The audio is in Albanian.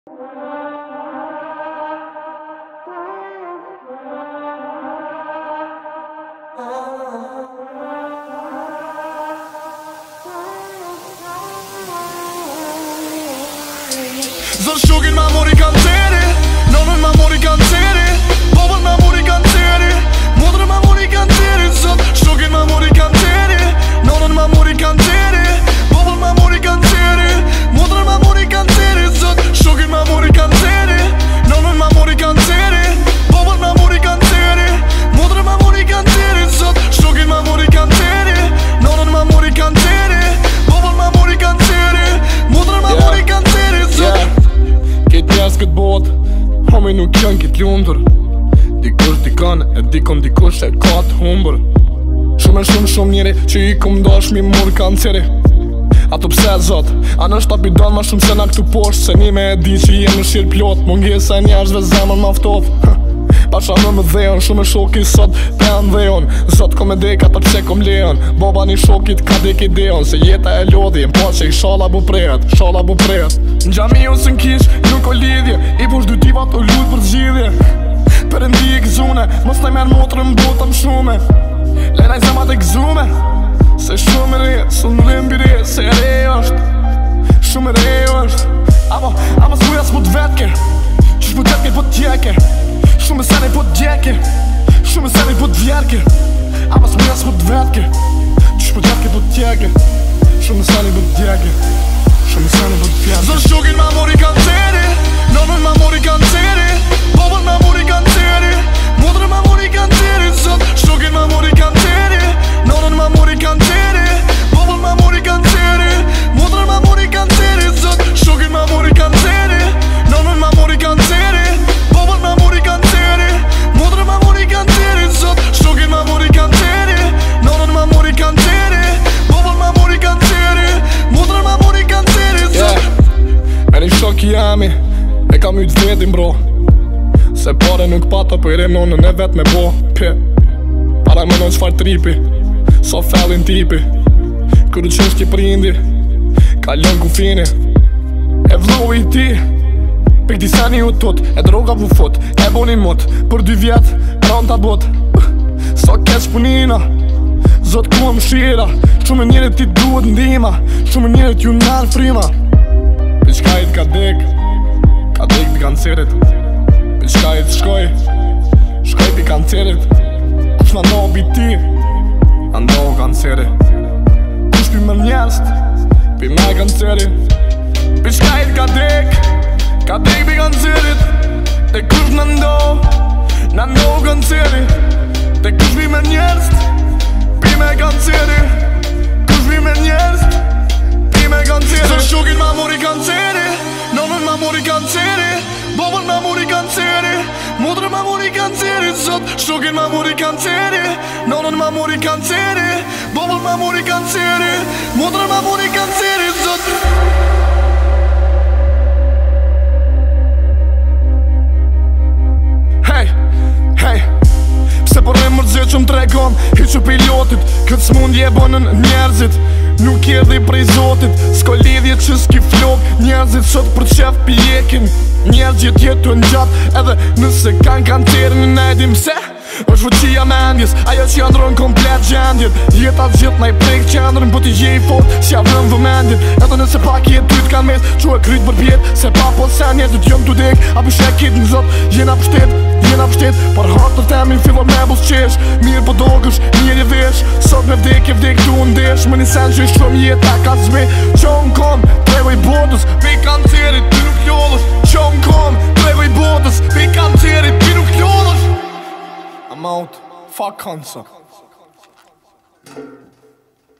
Zot shugin ma mori kanceri, nonën ma mori kanceri, babën ma mori kanceri, modrën ma mori kanceri. Zot shugin ma mori kanceri, nonën ma mori kanceri, babën ma mori kanceri, modrën ma mori kanceri. Zot shugin ma mori kanceri, nonën ma mori kanceri, babën ma mori kanceri, modrën ma mori kanceri. Zot shugin ma mori kanceri, nonën ma mori kanceri, babën ma mori kanceri, modrën ma mori kanceri. Zot Kejt njerës këtë bot, homi nuk janë kitë lumëtur. Dikush dikon e dikon dikush e ka të humbër. Shumë njeri që i kum dash mi mur kanceri. Ato pse zot, a nështë ta bidon ma shumë se na këtu poshtë. Se nime e di që jem në shirë plot, mungesa e njerëzve zemën maftof. Pasha në më dhejon, shumë e shoki sot pen dhejon. Zot kom e dek ata pse kom lejon. Baba një shokit ka dek ideon, se jeta e lodhi po që i shala bu prejet, shala bu prejet. Në gjami unë së n'kish, nuk o lidhje, i push dy tipa të lut për zgjidhje. Për ndi i gëzune, mos të merë motrën botëm shume. Lena i zemat e gëzume, se shumë e re, së në rëmbi re, se re është, shumë e re është. Ama s'muja s'po t'vetke, qysh po t'jetke po t'jeke. Shumë sene po t'gjeke, shumë sene po t'vjerke. Ama s'muja s'po t'vetke, qysh po t'jetke po t'jeke. Shumë sene po t'jeke, shumë sene po t'vjerke. Zot shugin ma mori kanceri, nonën ma mori kanceri, babën ma mori kanceri, modrën ma mori kanceri. Zot shugin ma mori kanceri, nonën ma mori kanceri, babën ma mori kanceri, modrën ma mori kanceri. Zot shugin ma mori kanceri, nonën ma mori kanceri, babën ma mori kanceri, modrën ma mori kanceri. Zot shugin ma mori kanceri, nonën ma mori kanceri, babën ma mori kanceri, modrën ma mori kanceri. Zot e një shok i jami, e kam yt vetin bro. Se pare nuk pata për i rem nonën e vet me bo. Para më në qfar tripi, so fellin tipi. Kërë qësht ki prindi, ka lën kufini. E vloj i ti, për këti seni u tot, e droga vu fot, e boni mot. Për 2 vjet, ran ta bot, so keq punina, zot ku më shira. Shumë njerët ti duhet ndima, shumë njerët ju nërë frima. Për qkajt ka dek pi kancerit. Për qkajt shkoj pi kancerit. Kush na ndobi ti, na ndohë kanceri. Kush pi më njerëst, pi me kanceri. Për qkajt ka dek pi kancerit. Te kush na ndohë kanceri. Te kush pi me njerëst, pi me kanceri. Kush pi me njerëst, pi me kanceri. Zot shugin ma mori kanceri, nonën ma mori kanceri, babën ma mori kanceri, modrën ma mori kanceri. Zot shugin ma mori kanceri, nonën ma mori kanceri, babën ma mori kanceri, modrën ma mori kanceri. Zot Hej, pse për e mërzit që më tregon, hiqë pilotit, këtë s'mundje e bënën njerëzit. Nuk edhi prej zotit, s'ko lidhje që s'ki flok. Njerëzit sot për qef pjekin, njerëzit jetu në gjatë. Edhe nëse kanë kancerin në najdim se është vëqia mendjes, ajo që jandron komplet gjendjet. Jeta gjithë na i prek qendrën, po t'i gjej fort, si avëm vëmendjet. Edhe nëse pak jetë ty t'kan mes, që e kryt për pjet. Se pa po sen njerëzit jëm t'u dek, a shekit në zot, jena pështet. Por hartër temin fillon me busqesh, mirë po dogësh, mirë i vesh. Sot me vdek tu ndesh, më një sen që i shumë jeta ka zme. Qon kom, trevoj botës, pe kancerit, ti nuk lodhësh. Qon kom, trevoj botës, pe kancerit, ti nuk lodhësh. I'm out, fuck cancer.